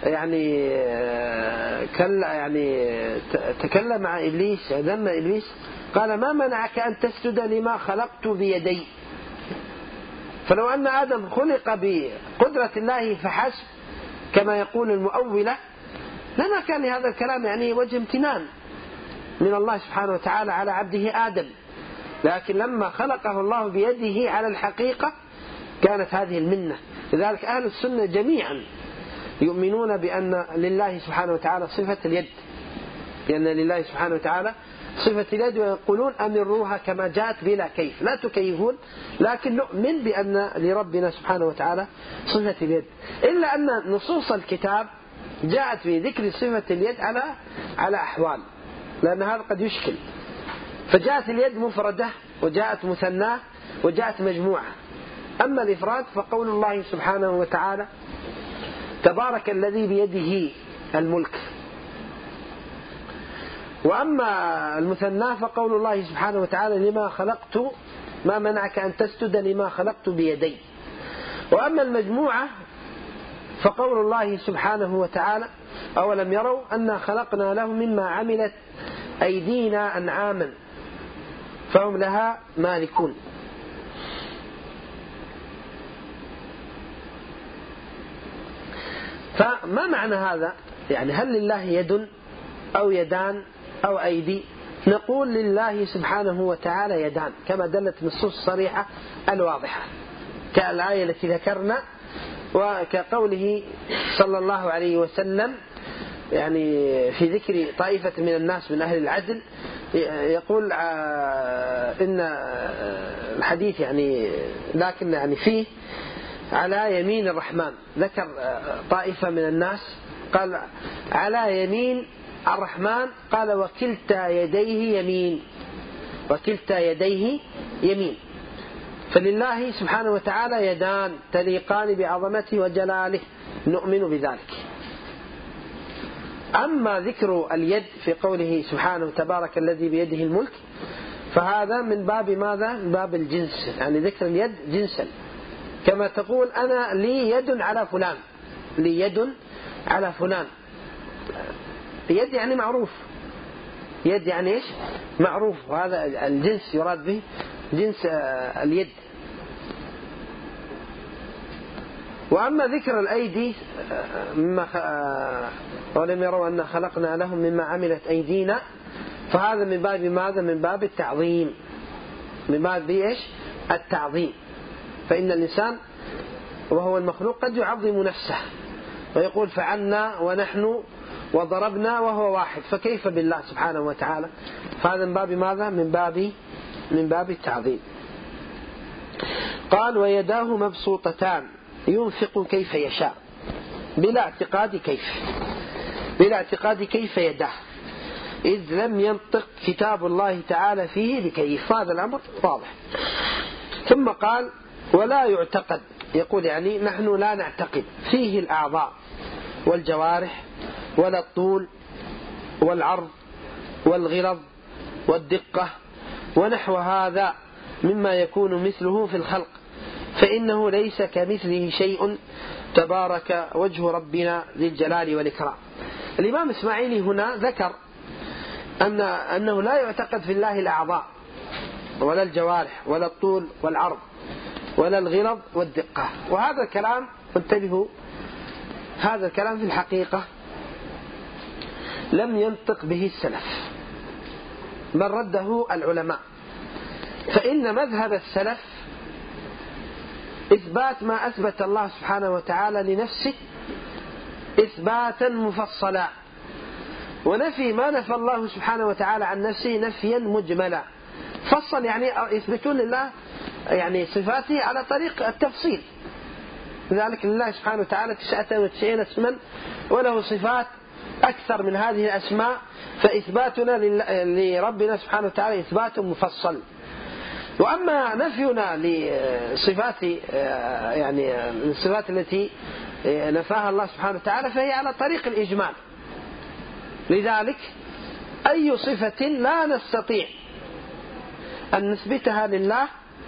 تكلم مع إبليس، ذم إبليس، قال: ما منعك أن تسجد لما خلقت بيدي. فلو أن آدم خلق بقدرة الله فحسب كما يقول المؤولة لما كان هذا الكلام وجه امتنان من الله سبحانه وتعالى على عبده آدم. لكن لما خلقه الله بيده على الحقيقة كانت هذه المنة. لذلك أهل السنة جميعا يؤمنون بأن لله سبحانه وتعالى صفة اليد، لأن لله سبحانه وتعالى صفة اليد، ويقولون: أمروها كما جاءت بلا كيف، لا تكيفون، لكن نؤمن بأن لربنا سبحانه وتعالى صفة اليد. إلا أن نصوص الكتاب جاءت في ذكر صفة اليد على أحوال، لأن هذا قد يشكل. فجاءت اليد مفردة، وجاءت مثناه، وجاءت مجموعة. أما الإفراد فقول الله سبحانه وتعالى: تبارك الذي بيده الملك. وأما المثنى فقول الله سبحانه وتعالى لما خلقت ما منعك أن تسجد لما خلقت بيدي. وأما المجموعة فقول الله سبحانه وتعالى أولم يروا أنا خلقنا لهم مما عملت أيدينا أنعاما فهم لها مالكون. فما معنى هذا؟ يعني هل لله يد أو يدان أو أيدي؟ نقول لله سبحانه وتعالى يدان كما دلت النصوص الصريحة الواضحة كالآية التي ذكرنا، وكقوله صلى الله عليه وسلم يعني في ذكر طائفة من الناس من أهل العدل يقول إن الحديث يعني لكن يعني فيه على يمين الرحمن، ذكر طائفة من الناس قال على يمين الرحمن، قال وكلتا يديه يمين، وكلتا يديه يمين. فلله سبحانه وتعالى يدان تليقان بعظمته وجلاله نؤمن بذلك. أما ذكر اليد في قوله سبحانه تبارك الذي بيده الملك فهذا من باب ماذا؟ من باب الجنس، يعني ذكر اليد جنسا، كما تقول أنا لي يد على فلان، لي يد على فلان. يد يعني معروف، يد يعني إيش؟ معروف، وهذا الجنس يراد به جنس اليد. وأما ذكر الأيدي مما ولم يروا أن خلقنا لهم مما عملت أيدينا فهذا من باب ماذا؟ من باب التعظيم، من باب إيش؟ التعظيم. فإن الإنسان وهو المخلوق قد يعظم نفسه ويقول فعلنا ونحن وضربنا وهو واحد، فكيف بالله سبحانه وتعالى؟ فهذا من باب ماذا؟ من باب التعظيم. قال ويداه مبسوطتان ينفق كيف يشاء بلا اعتقاد كيف يداه، إذ لم ينطق كتاب الله تعالى فيه بكيف. هذا الأمر واضح. ثم قال ولا يعتقد، يقول يعني نحن لا نعتقد فيه الأعضاء والجوارح ولا الطول والعرض والغلظ والدقة ونحو هذا مما يكون مثله في الخلق، فإنه ليس كمثله شيء تبارك وجه ربنا ذي الجلال والإكرام. الإمام إسماعيلي هنا ذكر أنه لا يعتقد في الله الأعضاء ولا الجوارح ولا الطول والعرض ولا الغلظ والدقة. وهذا الكلام انتبهوا، هذا الكلام في الحقيقة لم ينطق به السلف بل رده العلماء، فإن مذهب السلف إثبات ما أثبت الله سبحانه وتعالى لنفسه إثباتا مفصلا، ونفي ما نفى الله سبحانه وتعالى عن نفسه نفيا مجملا. فصل يعني يثبتون لله يعني صفاته على طريق التفصيل، لذلك لله سبحانه وتعالى 99 اسما وله صفات أكثر من هذه الأسماء، فإثباتنا لربنا سبحانه وتعالى إثبات مفصل. وأما نفينا لصفات يعني الصفات التي نفاها الله سبحانه وتعالى فهي على طريق الإجمال، لذلك أي صفة لا نستطيع أن نثبتها لله،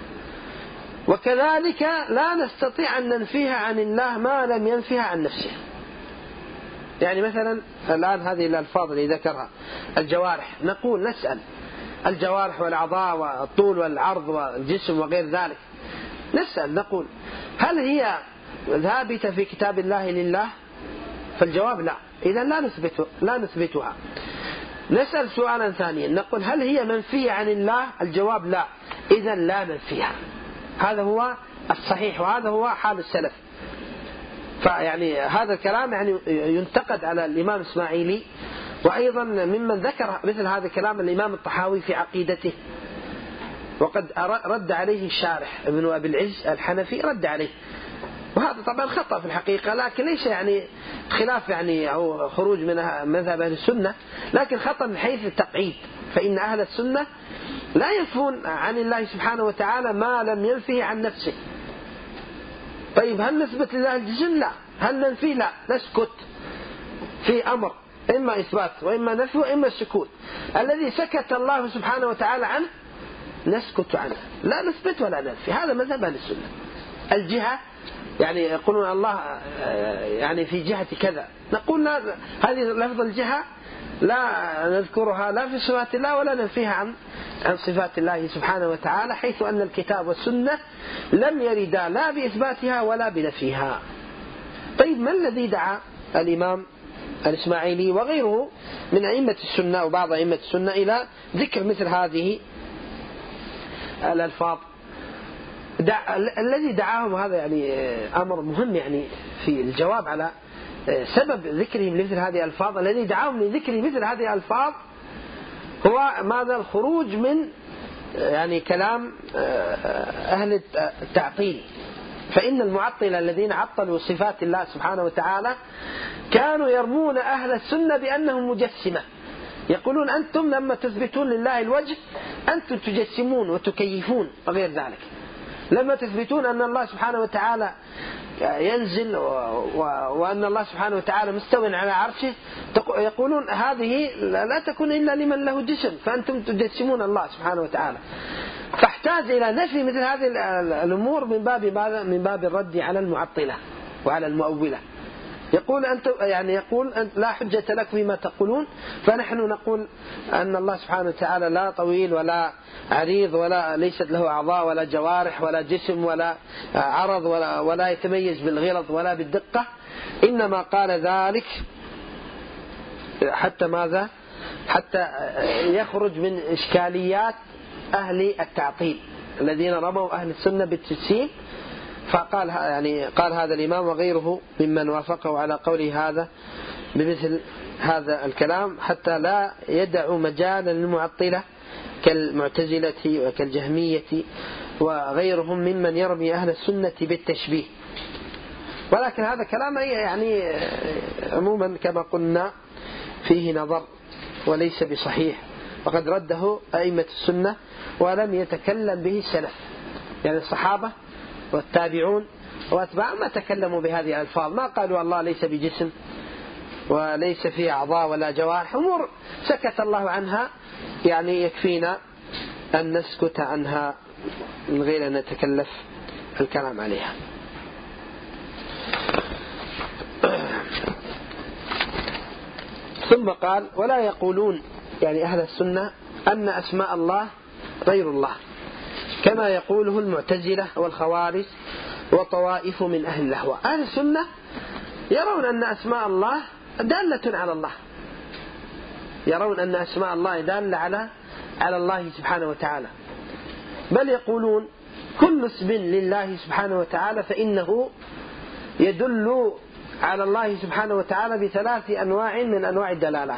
وكذلك لا نستطيع أن ننفيها عن الله ما لم ينفيها عن نفسه. يعني مثلا الآن هذه الألفاظ اللي ذكرها الجوارح، نقول نسأل الجوارح والأعضاء والطول والعرض والجسم وغير ذلك، نسأل نقول هل هي ثابتة في كتاب الله لله؟ فالجواب لا، إذا لا نثبتها. نسأل سؤالا ثانيا نقول هل هي منفية عن الله؟ الجواب لا، إذا لا ننفيها. هذا هو الصحيح وهذا هو حال السلف. فيعني هذا الكلام يعني ينتقد على الإمام إسماعيلي، وأيضا ممن ذكر مثل هذا الكلام الإمام الطحاوي في عقيدته، وقد رد عليه الشارح ابن أبي العز الحنفي رد عليه، وهذا طبعا خطأ في الحقيقة، لكن ليس يعني خلاف يعني أو خروج من مذهب أهل السنة، لكن خطأ من حيث التقعيد، فإن أهل السنة لا ينفون عن الله سبحانه وتعالى ما لم ينفيه عن نفسه. طيب هل نثبت لله الجسم؟ لا. هل ننفيه؟ لا، نسكت في أمر إما إثبات وإما نفي وإما السكوت. الذي سكت الله سبحانه وتعالى عنه نسكت عنه، لا نثبت ولا ننفي. هذا مذهب أهل السنة. الجهة يعني يقولون الله يعني في جهة كذا، نقول لا، هذه لفظ الجهة لا نذكرها لا في صفات الله ولا ننفيها عن صفات الله سبحانه وتعالى، حيث أن الكتاب والسنة لم يردا لا بإثباتها ولا بنفيها. طيب ما الذي دعا الإمام الإسماعيلي وغيره من أئمة السنة وبعض أئمة السنة إلى ذكر مثل هذه الألفاظ؟ الذي دعاهم، هذا يعني أمر مهم يعني في الجواب على سبب ذكرهم لمثل هذه الألفاظ. الذي دعاهم لذكر مثل هذه الألفاظ هو ماذا؟ الخروج من يعني كلام أهل التعطيل. فإن المعطلة الذين عطلوا صفات الله سبحانه وتعالى كانوا يرمون أهل السنة بأنهم مجسمة، يقولون أنتم لما تثبتون لله الوجه أنتم تجسمون وتكيفون وغير ذلك. لما تثبتون أن الله سبحانه وتعالى ينزل وأن الله سبحانه وتعالى مستوٍ على عرشه، يقولون هذه لا تكون إلا لمن له جسم، فأنتم تجسمون الله سبحانه وتعالى. فاحتاج إلى نفي مثل هذه الأمور من باب الرد على المعطلة وعلى المؤولة. يقول يقول لا حجة لك فيما تقولون، فنحن نقول أن الله سبحانه وتعالى لا طويل ولا عريض ولا ليست له أعضاء ولا جوارح ولا جسم ولا عرض ولا يتميز بالغلظ ولا بالدقة، إنما قال ذلك حتى ماذا؟ حتى يخرج من إشكاليات أهل التعطيل الذين رموا أهل السنة بالتجسيم. فقال قال هذا الإمام وغيره ممن وافقه على قوله هذا بمثل هذا الكلام حتى لا يدعوا مجالا للمعطلة كالمعتزلة وكالجهمية وغيرهم ممن يرمي أهل السنة بالتشبيه. ولكن هذا كلام يعني عموما كما قلنا فيه نظر وليس بصحيح، وقد رده أئمة السنة ولم يتكلم به السلف، يعني الصحابة والتابعون وأتباع ما تكلموا بهذه الألفاظ، ما قالوا الله ليس بجسم وليس فيه أعضاء ولا جوارح، أمور سكت الله عنها، يعني يكفينا أن نسكت عنها من غير أن نتكلف الكلام عليها. ثم قال ولا يقولون يعني أهل السنة أن أسماء الله غير الله كما يقوله المعتزلة والخوارج وطوائف من أهل الأهواء. أهل السنة يرون أن أسماء الله دالة على الله، يرون أن أسماء الله دالة على الله سبحانه وتعالى، بل يقولون كل اسم لله سبحانه وتعالى فإنه يدل على الله سبحانه وتعالى بثلاث أنواع من أنواع الدلالات.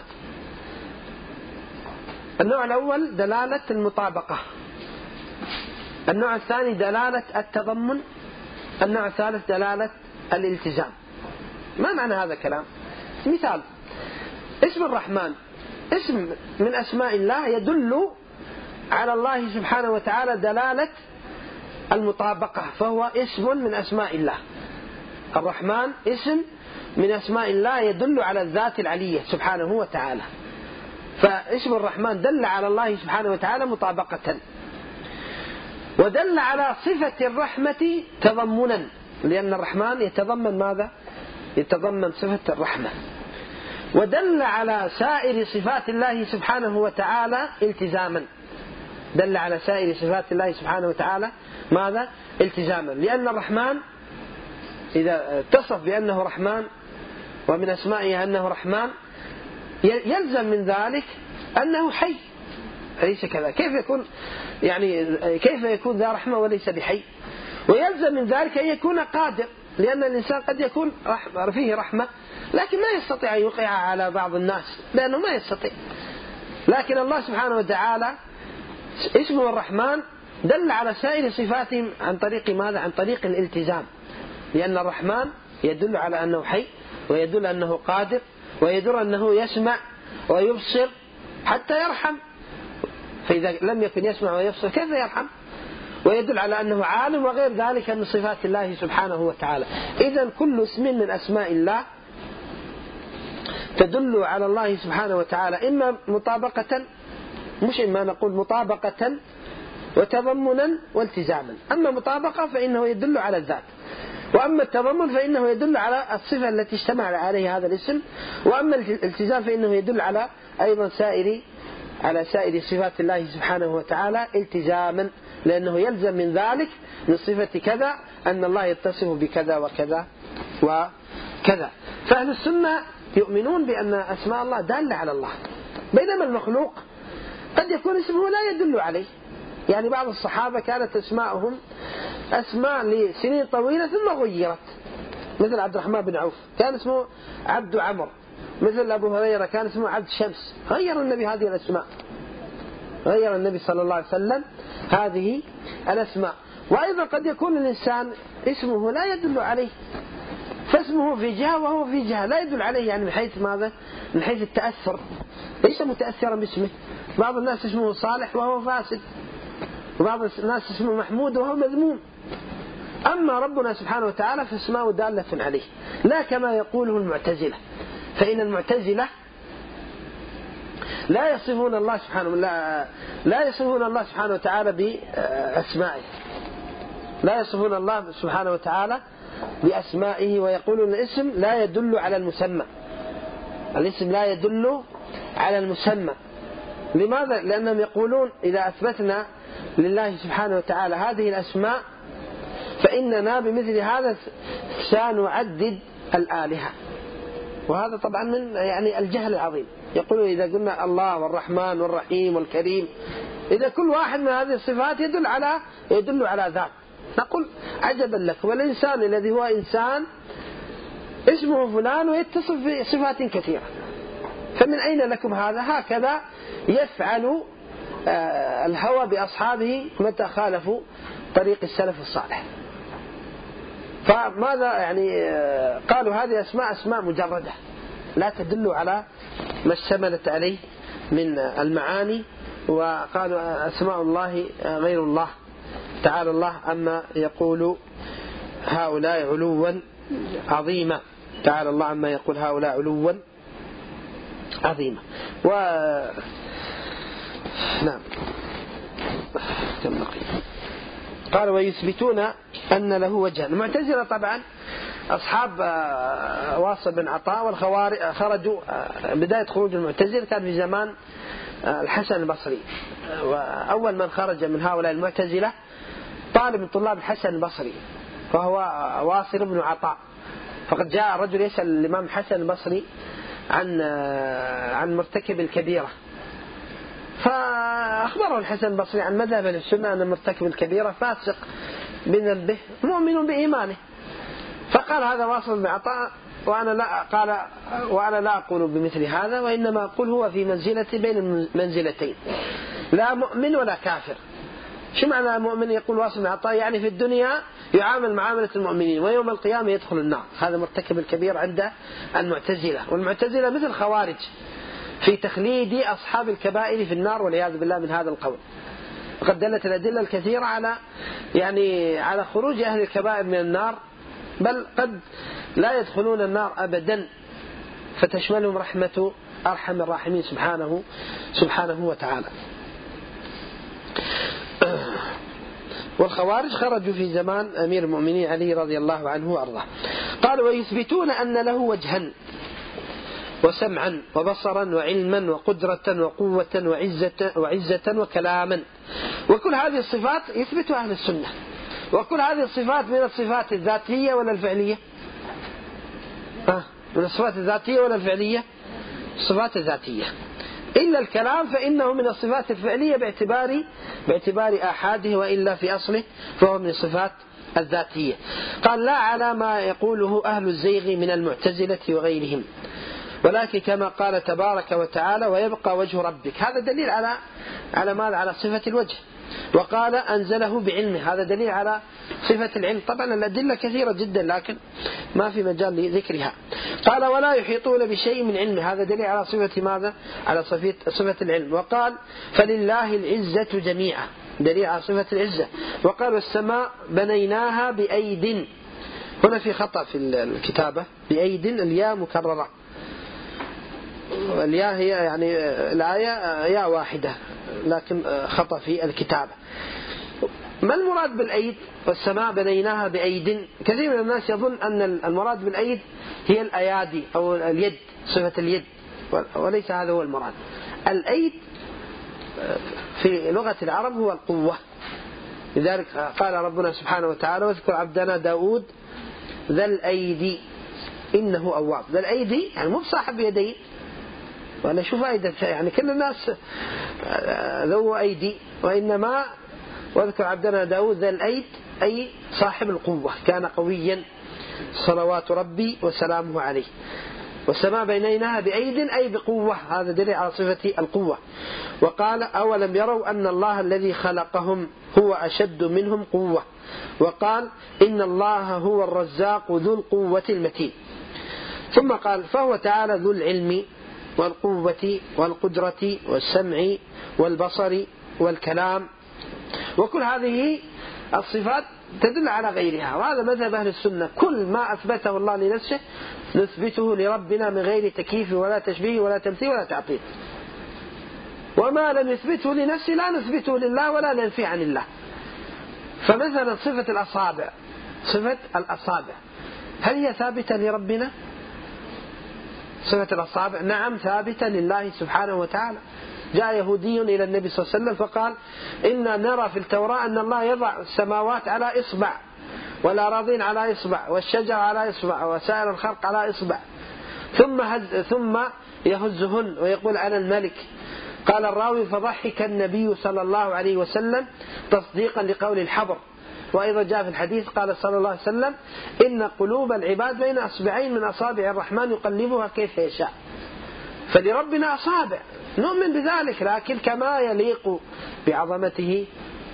النوع الأول دلالة المطابقة، النوع الثاني دلالة التضمن، النوع الثالث دلالة الالتزام. ما معنى هذا الكلام؟ مثال: اسم الرحمن اسم من أسماء الله يدل على الله سبحانه وتعالى دلالة المطابقة، فهو اسم من أسماء الله. الرحمن اسم من أسماء الله يدل على الذات العلية سبحانه وتعالى، فاسم الرحمن دل على الله سبحانه وتعالى مطابقة. ودل على صفة الرحمة تضمنا، لأن الرحمن يتضمن ماذا؟ يتضمن صفة الرحمة. ودل على سائر صفات الله سبحانه وتعالى التزاما، دل على سائر صفات الله سبحانه وتعالى ماذا؟ التزاما، لأن الرحمن إذا اتصف بأنه رحمن ومن أسمائه أنه رحمن يلزم من ذلك أنه حي، أليس كذا؟ كيف يكون ذا رحمة وليس بحي؟ ويلزم من ذلك أن يكون قادر، لأن الإنسان قد يكون فيه رحمة لكن ما يستطيع أن يوقع على بعض الناس لأنه ما يستطيع. لكن الله سبحانه وتعالى اسمه الرحمن دل على سائر صفاتهم عن طريق ماذا؟ عن طريق الالتزام، لأن الرحمن يدل على أنه حي، ويدل أنه قادر، ويدل أنه يسمع ويبصر حتى يرحم، فإذا لم يكن يسمع ويبصر كيف يرحم؟ ويدل على أنه عالم وغير ذلك من صفات الله سبحانه وتعالى. إذن كل اسم من أسماء الله تدل على الله سبحانه وتعالى إما مطابقة، مش إما نقول مطابقة وتضمنا والتزاما. أما مطابقة فإنه يدل على الذات، وأما التضمن فإنه يدل على الصفة التي اشتمل عليها هذا الاسم، وأما الالتزام فإنه يدل على أيضا سائر صفات الله سبحانه وتعالى التزاما، لأنه يلزم من ذلك من صفة كذا أن الله يتصف بكذا وكذا وكذا. فأهل السنة يؤمنون بأن أسماء الله دالة على الله، بينما المخلوق قد يكون اسمه لا يدل عليه. يعني بعض الصحابة كانت أسماءهم أسماء لسنين طويلة ثم غيرت، مثل عبد الرحمن بن عوف كان اسمه عبد عمر، مثل أبو هريرة كان اسمه عبد شمس. غير النبي هذه الأسماء، غير النبي صلى الله عليه وسلم هذه الأسماء. وأيضا قد يكون الإنسان اسمه لا يدل عليه، فاسمه في جهة وهو في جهة لا يدل عليه، يعني من حيث ماذا؟ من حيث التأثر، ليس متأثرا باسمه. بعض الناس اسمه صالح وهو فاسد، وبعض الناس اسمه محمود وهو مذموم. أما ربنا سبحانه وتعالى فاسماءه دالة عليه، لا كما يقوله المعتزلة، فإن المعتزلة لا يصفون الله سبحانه وتعالى بأسمائه، لا يصفون الله سبحانه وتعالى بأسمائه، ويقولون الاسم لا يدل على المسمى، الاسم لا يدل على المسمى. لماذا؟ لأنهم يقولون إذا أثبتنا لله سبحانه وتعالى هذه الأسماء فإننا بمثل هذا سنعدد الآلهة، وهذا طبعا من يعني الجهل العظيم. يقولون إذا قلنا الله والرحمن والرحيم والكريم، إذا كل واحد من هذه الصفات يدل على ذات، نقول عجبا لك، والإنسان الذي هو إنسان اسمه فلان ويتصف بصفات كثيرة، فمن أين لكم هذا؟ هكذا يفعل الهوى بأصحابه متى خالفوا طريق السلف الصالح. فماذا يعني؟ قالوا هذه أسماء مجردة لا تدل على ما اشتملت عليه من المعاني، وقالوا أسماء الله غير الله، تعالى الله أما يقول هؤلاء علوا عظيما، تعالى الله عما يقول هؤلاء علوا عظيما. نعم كم بقي؟ قال ويثبتون أن له وجها. المعتزلة طبعا أصحاب واصل بن عطاء والخوارج خرجوا، بداية خروج المعتزلة كان في زمان الحسن البصري، وأول من خرج من هؤلاء المعتزلة طالب من طلاب الحسن البصري وهو واصل بن عطاء. فقد جاء رجل يسأل الإمام الحسن البصري عن مرتكب الكبيرة، فأخبره الحسن البصري عن مذهب السنة أن مرتكب الكبيرة فاسق بذنبه مؤمن بإيمانه. فقال هذا واصل بن عطاء وأنا لا أقول بمثل هذا، وإنما أقول هو في منزلة بين المنزلتين، لا مؤمن ولا كافر. شو معنى مؤمن؟ يقول واصل بن عطاء يعني في الدنيا يعامل معاملة المؤمنين ويوم القيامة يدخل النار. هذا مرتكب الكبير عند المعتزلة، والمعتزلة مثل خوارج في تخليد أصحاب الكبائر في النار والعياذ بالله من هذا القول. وقد دلت الأدلة الكثيرة على خروج أهل الكبائر من النار، بل قد لا يدخلون النار أبدا، فتشملهم رحمة أرحم الراحمين سبحانه وتعالى. والخوارج خرجوا في زمان أمير المؤمنين علي رضي الله عنه وأرضاه. قال ويثبتون أن له وجها وسمعا وبصرا وعلما وقدرة وقوة وعزة وكلاما، وكل هذه الصفات يثبتها أهل السنة. وكل هذه الصفات من الصفات الذاتية ولا الفعلية؟ من الصفات الذاتية ولا الفعلية؟ الصفات الذاتية، إلا الكلام فإنه من الصفات الفعلية باعتبار آحاده، وإلا في أصله فهو من الصفات الذاتية. قال لا على ما يقوله أهل الزيغ من المعتزلة وغيرهم، ولكن كما قال تبارك وتعالى ويبقى وجه ربك، هذا دليل على صفة الوجه. وقال أنزله بعلمه، هذا دليل على صفة العلم. طبعا الأدلة كثيرة جدا لكن ما في مجال لذكرها. قال ولا يحيطون بشيء من علمه، هذا دليل على صفة ماذا؟ على صفة العلم. وقال فلله العزة جميعا، دليل على صفة العزة. وقال والسماء بنيناها بأيد، هنا في خطأ في الكتابة، بأيد الياء مكررة، الياء هي يعني الآية ياء واحدة لكن خطأ في الكتابة. ما المراد بالأيد؟ والسماء بنيناها بأيد. كثير من الناس يظن أن المراد بالأيد هي الأيادي أو اليد، صفة اليد، وليس هذا هو المراد. الأيد في لغة العرب هو القوة. لذلك قال ربنا سبحانه وتعالى: واذكر عبدنا داود ذا الأيدي إنه أواب. ذا الأيدي يعني مو بصاحب يدين، ولا شو فائدة يعني كل الناس ذو أيدي، وإنما واذكر عبدنا داود ذا الأيد أي صاحب القوة، كان قويا صلوات ربي وسلامه عليه. والسماء بنيناها بأيد أي بقوة، هذا دليل على صفة القوة. وقال: أولم يروا أن الله الذي خلقهم هو أشد منهم قوة. وقال: إن الله هو الرزاق ذو القوة المتين. ثم قال: فهو تعالى ذو العلم والقوة والقدرة والسمع والبصر والكلام. وكل هذه الصفات تدل على غيرها، وهذا مذهب أهل السنة. كل ما أثبته الله لنفسه نثبته لربنا من غير تكييف ولا تشبيه ولا تمثيل ولا تعطيل، وما لم يثبته لنفسه لا نثبته لله ولا ننفي عن الله. فمثلا صفة الأصابع، صفة الأصابع هل هي ثابتة لربنا؟ صفة الأصابع نعم ثابتة لله سبحانه وتعالى. جاء يهودي إلى النبي صلى الله عليه وسلم فقال: إنا نرى في التوراة أن الله يضع السماوات على إصبع، والأراضين على إصبع، والشجر على إصبع، وسائر الخلق على إصبع، ثم يهزهن ويقول: أنا الملك. قال الراوي: فضحك النبي صلى الله عليه وسلم تصديقا لقول الحبر. وأيضا جاء في الحديث قال صلى الله عليه وسلم: إن قلوب العباد بين أصبعين من أصابع الرحمن يقلبها كيف يشاء. فلربنا أصابع نؤمن بذلك، لكن كما يليق بعظمته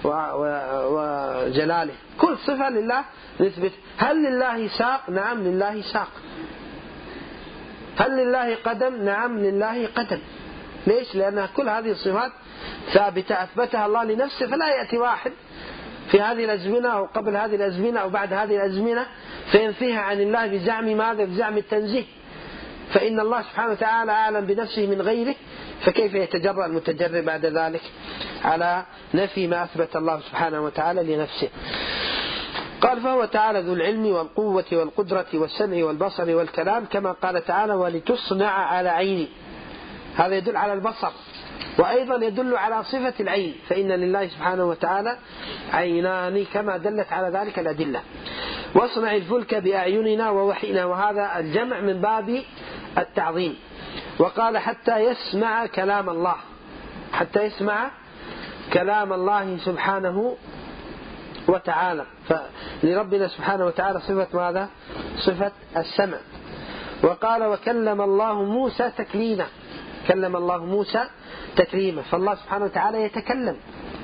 وجلاله. كل صفة لله نثبت. هل لله ساق؟ نعم لله ساق. هل لله قدم؟ نعم لله قدم. ليش؟ لأن كل هذه الصفات ثابتة أثبتها الله لنفسه، فلا يأتي واحد في هذه الأزمنة أو قبل هذه الأزمنة أو بعد هذه الأزمنة فينفيها عن الله بزعم ماذا؟ بزعم التنزيه. فإن الله سبحانه وتعالى أعلم بنفسه من غيره، فكيف يتجرأ المتجرئ بعد ذلك على نفي ما أثبت الله سبحانه وتعالى لنفسه؟ قال: فهو تعالى ذو العلم والقوة والقدرة والسمع والبصر والكلام، كما قال تعالى: ولتصنع على عيني. هذا يدل على البصر، وأيضا يدل على صفة العين، فإن لله سبحانه وتعالى عينان كما دلت على ذلك الأدلة. واصنع الفلك بأعيننا ووحينا، وهذا الجمع من باب التعظيم. وقال: حتى يسمع كلام الله، حتى يسمع كلام الله سبحانه وتعالى. فلربنا سبحانه وتعالى صفة ماذا؟ صفة السمع. وقال: وكلم الله موسى تكليما. كلم الله موسى تكليما، فالله سبحانه وتعالى يتكلم،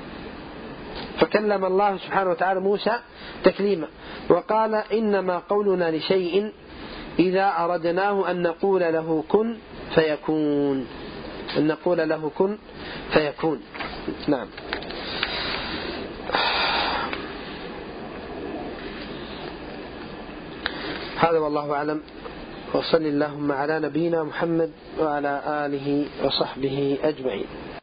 فكلم الله سبحانه وتعالى موسى تكليما. وقال: إنما قولنا لشيء إذا أردناه أن نقول له كن فيكون. أن نقول له كن فيكون. نعم. هذا والله أعلم، وصل اللهم على نبينا محمد وعلى آله وصحبه أجمعين.